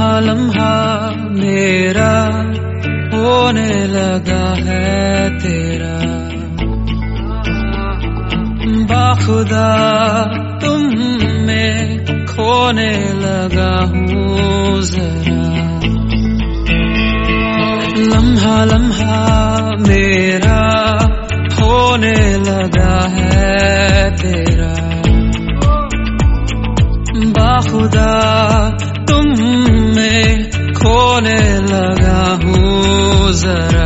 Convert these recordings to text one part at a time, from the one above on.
लम्हा लम्हा मेरा होने लगा है तेरा, बाखुदा तुम में खोने लगा हूँ जरा। लम्हा लम्हा मेरा होने लगा है तेरा, बाखुदा तुम में खोने लगा हूँ जरा।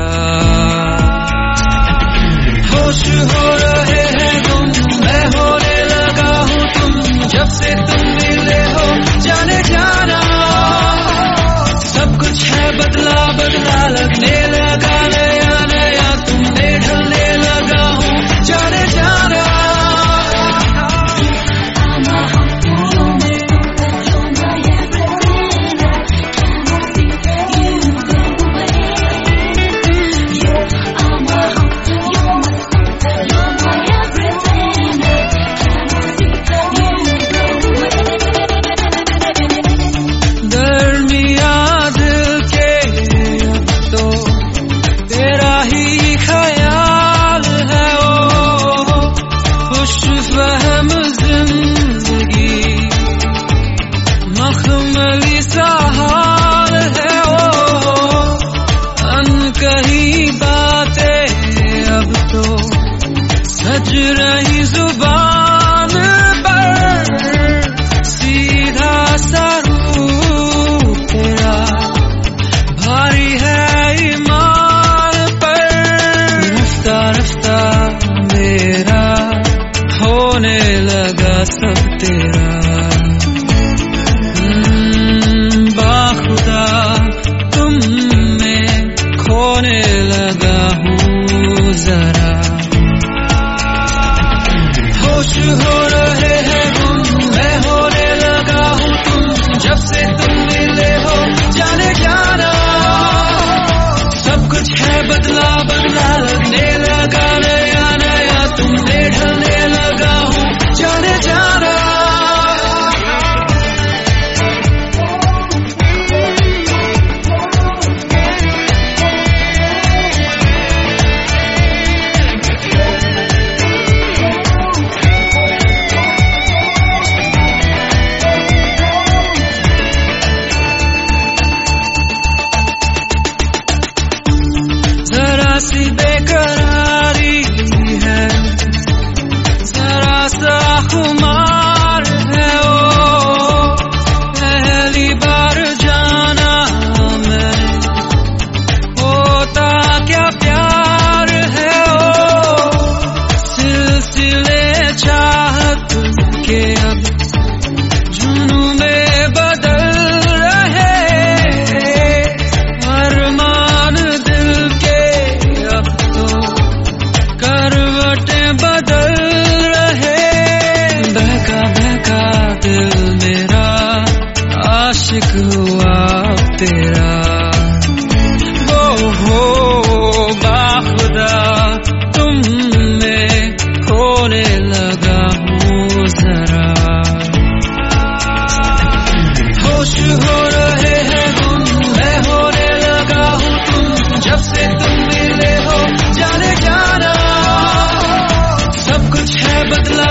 होश हो रहे हैं तुम, मैं होने लगा हूँ तुम, जब से तुम मिले हो जाने जाना। सब कुछ है बदला बदला लगने लगा, नया नया तुमने ढलने लगा हूँ जाने जाना। सज रही जुबान पर सीधा सा रूप तेरा, भारी है ईमान पर। रफ्ता रफ्ता मेरा होने लगा सब तेरा, बाखुदा तुम में खोने लगा हूँ जरा। होश हो रहे हैं तुम, मैं होने लगा हूँ तुम, जब से तुम मिले हो जाने जाना। सब कुछ है बदला बदला लगने लगा, नया नया तुमने ढलने लगा हूँ जाने जाना। सी बेकरारी है, जरा सा खुमार है ओ, पहली बार जाना मैं होता क्या प्यार है ओ। सिलसिले चाहत के अब जुनून में बदल रहे, अरमान दिल के करवटें बदल रहे। बहका बहका दिल मेरा आशिक हुआ तेरा, हो बाखुदा तुम में खोने लगा हूँ जरा। होश हो रहे हैं तुम, मैं होने लगा हूँ तुम, जब से तुम मिले हो जाने जाना। सब कुछ है बदला